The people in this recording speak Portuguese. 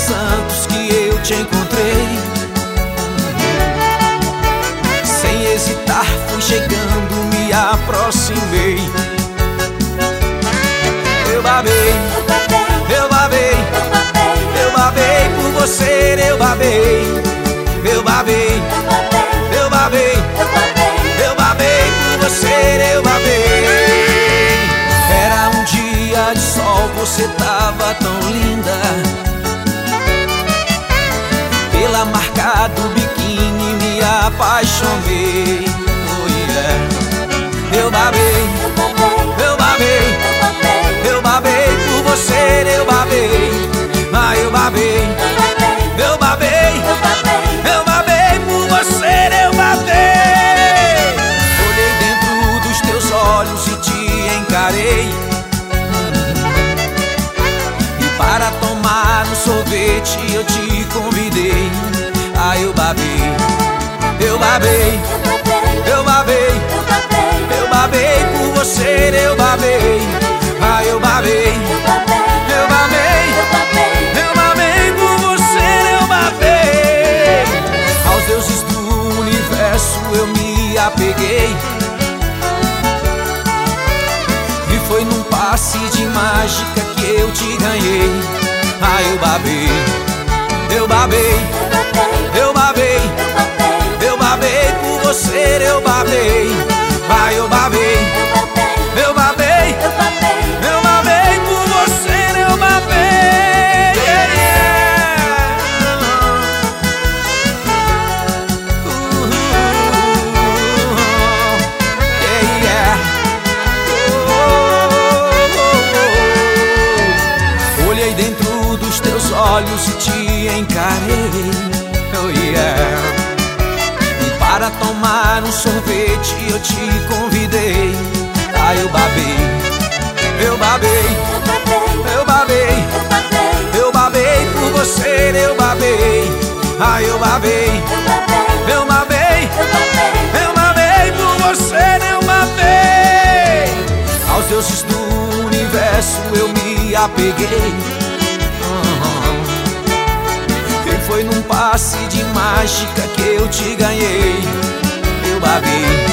Santos que eu te encontrei. Sem hesitar fui chegando, me aproximei. Eu babei, eu babei, eu babei por você, eu babei, eu babei, eu babei, eu babei por você, eu babei. Era um dia de sol, você tava tão linda. Pela marca do biquíni me apaixonei. Oh yeah. Eu babei, eu babei, eu babei por você, eu babei. Ah, eu babei, eu babei, eu babei por você, eu babei. Olhei dentro dos teus olhos e te encarei. E para tomar um sorvete eu te convidei. Ah, eu babei, eu babei, eu babei, eu babei por você, eu babei. Ah, eu babei, eu babei, eu babei por você, eu babei. Aos deuses do universo eu me apeguei. E foi num passe de mágica que eu te ganhei. Ah, eu babei, eu babei, eu babei, eu babei por você, eu babei. Ah, eu babei, eu babei, eu babei por você, eu babei. Yeah, yeah. Yeah, yeah. Olhei dentro dos teus olhos e te encarei. Oh yeah. E para tomar um sorvete eu te convidei. Ah, eu babei, eu babei, eu babei, eu babei por você, eu babei. Ah, eu babei, eu babei, eu babei por você, eu babei. Aos deuses do universo eu me apeguei. E foi num passe de mágica que eu te ganhei. Eu babei,